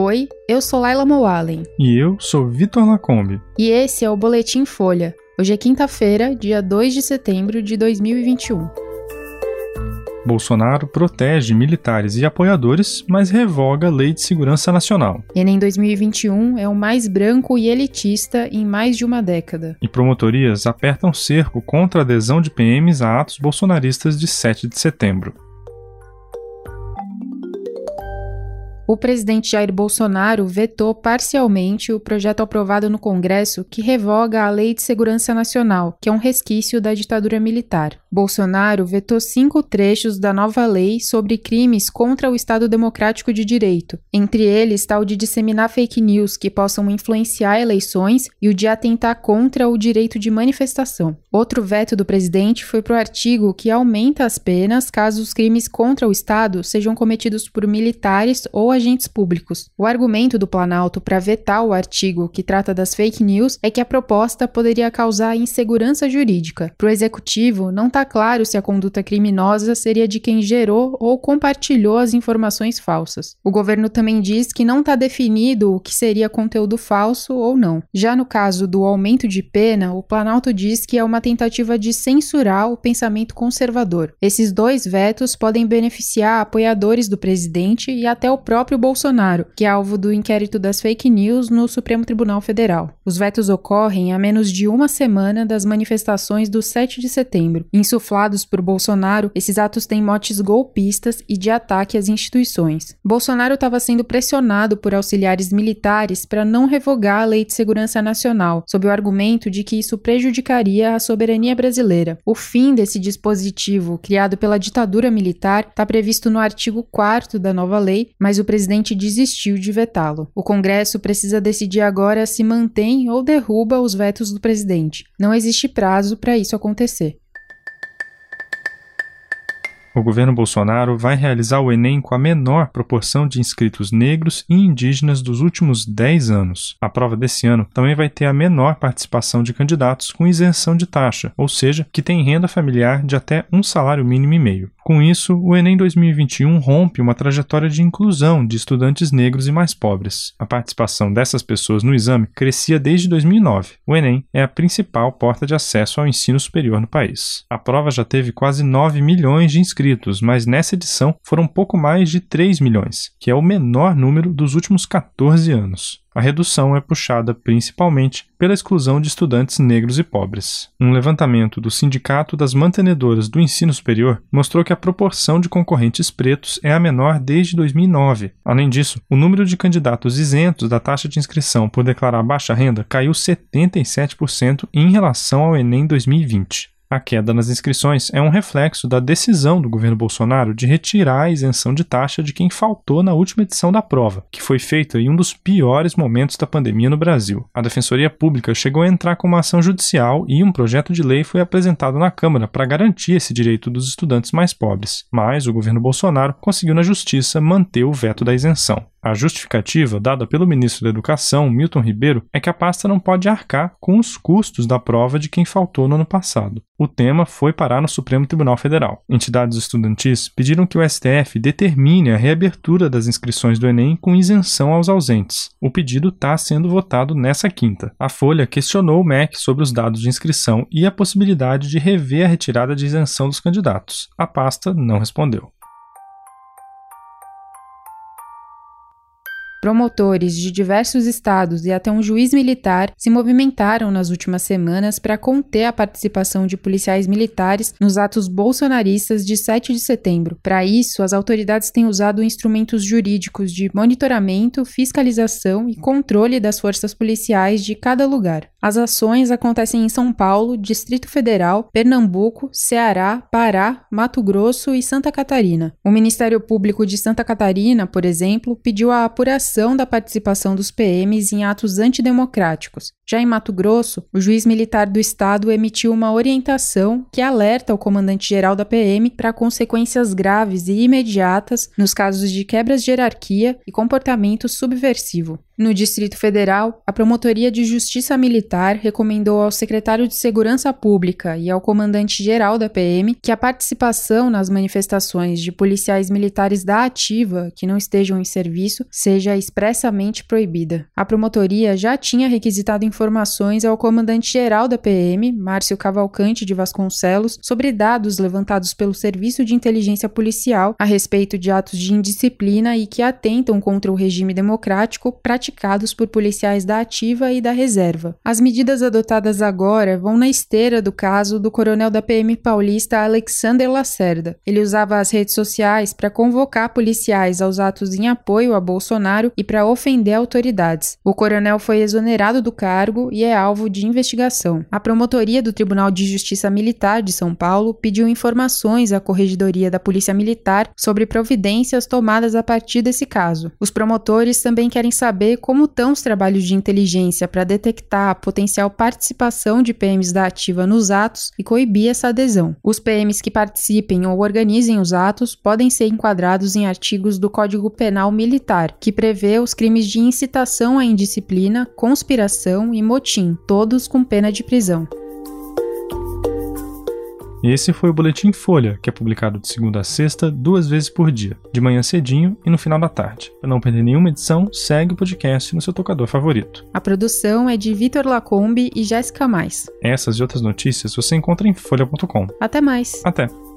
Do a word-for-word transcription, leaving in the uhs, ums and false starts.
Oi, eu sou Laila Moalen. E eu sou Vitor Lacombe. E esse é o Boletim Folha. Hoje é quinta-feira, dia dois de setembro de dois mil e vinte e um. Bolsonaro protege militares e apoiadores, mas revoga a Lei de Segurança Nacional. Enem dois mil e vinte e um é o mais branco e elitista em mais de uma década. E promotorias apertam cerco contra a adesão de P Ms a atos bolsonaristas de sete de setembro. O presidente Jair Bolsonaro vetou parcialmente o projeto aprovado no Congresso que revoga a Lei de Segurança Nacional, que é um resquício da ditadura militar. Bolsonaro vetou cinco trechos da nova lei sobre crimes contra o Estado Democrático de Direito. Entre eles está o de disseminar fake news que possam influenciar eleições e o de atentar contra o direito de manifestação. Outro veto do presidente foi para o artigo que aumenta as penas caso os crimes contra o Estado sejam cometidos por militares ou agentes públicos. O argumento do Planalto para vetar o artigo que trata das fake news é que a proposta poderia causar insegurança jurídica. Para o executivo, não está claro se a conduta criminosa seria de quem gerou ou compartilhou as informações falsas. O governo também diz que não está definido o que seria conteúdo falso ou não. Já no caso do aumento de pena, o Planalto diz que é uma tentativa de censurar o pensamento conservador. Esses dois vetos podem beneficiar apoiadores do presidente e até o próprio próprio Bolsonaro, que é alvo do inquérito das fake news no Supremo Tribunal Federal. Os vetos ocorrem a menos de uma semana das manifestações do sete de setembro. Insuflados por Bolsonaro, esses atos têm motes golpistas e de ataque às instituições. Bolsonaro estava sendo pressionado por auxiliares militares para não revogar a Lei de Segurança Nacional, sob o argumento de que isso prejudicaria a soberania brasileira. O fim desse dispositivo, criado pela ditadura militar, está previsto no artigo quarto da nova lei, mas o presidente desistiu de vetá-lo. O Congresso precisa decidir agora se mantém ou derruba os vetos do presidente. Não existe prazo para isso acontecer. O governo Bolsonaro vai realizar o Enem com a menor proporção de inscritos negros e indígenas dos últimos dez anos. A prova desse ano também vai ter a menor participação de candidatos com isenção de taxa, ou seja, que têm renda familiar de até um salário mínimo e meio. Com isso, o Enem dois mil e vinte e um rompe uma trajetória de inclusão de estudantes negros e mais pobres. A participação dessas pessoas no exame crescia desde dois mil e nove. O Enem é a principal porta de acesso ao ensino superior no país. A prova já teve quase nove milhões de inscritos, mas nessa edição foram pouco mais de três milhões, que é o menor número dos últimos quatorze anos. A redução é puxada principalmente pela exclusão de estudantes negros e pobres. Um levantamento do Sindicato das Mantenedoras do Ensino Superior mostrou que a proporção de concorrentes pretos é a menor desde dois mil e nove. Além disso, o número de candidatos isentos da taxa de inscrição por declarar baixa renda caiu setenta e sete por cento em relação ao Enem dois mil e vinte. A queda nas inscrições é um reflexo da decisão do governo Bolsonaro de retirar a isenção de taxa de quem faltou na última edição da prova, que foi feita em um dos piores momentos da pandemia no Brasil. A Defensoria Pública chegou a entrar com uma ação judicial e um projeto de lei foi apresentado na Câmara para garantir esse direito dos estudantes mais pobres, mas o governo Bolsonaro conseguiu na Justiça manter o veto da isenção. A justificativa dada pelo ministro da Educação, Milton Ribeiro, é que a pasta não pode arcar com os custos da prova de quem faltou no ano passado. O tema foi parar no Supremo Tribunal Federal. Entidades estudantis pediram que o S T F determine a reabertura das inscrições do Enem com isenção aos ausentes. O pedido está sendo votado nessa quinta. A Folha questionou o M E C sobre os dados de inscrição e a possibilidade de rever a retirada de isenção dos candidatos. A pasta não respondeu. Promotores de diversos estados e até um juiz militar se movimentaram nas últimas semanas para conter a participação de policiais militares nos atos bolsonaristas de sete de setembro. Para isso, as autoridades têm usado instrumentos jurídicos de monitoramento, fiscalização e controle das forças policiais de cada lugar. As ações acontecem em São Paulo, Distrito Federal, Pernambuco, Ceará, Pará, Mato Grosso e Santa Catarina. O Ministério Público de Santa Catarina, por exemplo, pediu a apuração da participação dos P Ms em atos antidemocráticos. Já em Mato Grosso, o juiz militar do estado emitiu uma orientação que alerta o comandante-geral da P M para consequências graves e imediatas nos casos de quebras de hierarquia e comportamento subversivo. No Distrito Federal, a Promotoria de Justiça Militar recomendou ao secretário de Segurança Pública e ao comandante-geral da P M que a participação nas manifestações de policiais militares da ativa que não estejam em serviço seja expressamente proibida. A promotoria já tinha requisitado informações ao comandante-geral da P M, Márcio Cavalcante de Vasconcelos, sobre dados levantados pelo Serviço de Inteligência Policial a respeito de atos de indisciplina e que atentam contra o regime democrático praticados por policiais da ativa e da reserva. As medidas adotadas agora vão na esteira do caso do coronel da P M paulista Alexander Lacerda. Ele usava as redes sociais para convocar policiais aos atos em apoio a Bolsonaro e para ofender autoridades. O coronel foi exonerado do cargo e é alvo de investigação. A promotoria do Tribunal de Justiça Militar de São Paulo pediu informações à Corregedoria da Polícia Militar sobre providências tomadas a partir desse caso. Os promotores também querem saber como estão os trabalhos de inteligência para detectar a potencial participação de P Ms da ativa nos atos e coibir essa adesão. Os P Ms que participem ou organizem os atos podem ser enquadrados em artigos do Código Penal Militar, que prevê os crimes de incitação à indisciplina, conspiração e motim, todos com pena de prisão. Esse foi o Boletim Folha, que é publicado de segunda a sexta, duas vezes por dia, de manhã cedinho e no final da tarde. Para não perder nenhuma edição, segue o podcast no seu tocador favorito. A produção é de Vitor Lacombe e Jéssica Mais. Essas e outras notícias você encontra em folha ponto com. Até mais! Até!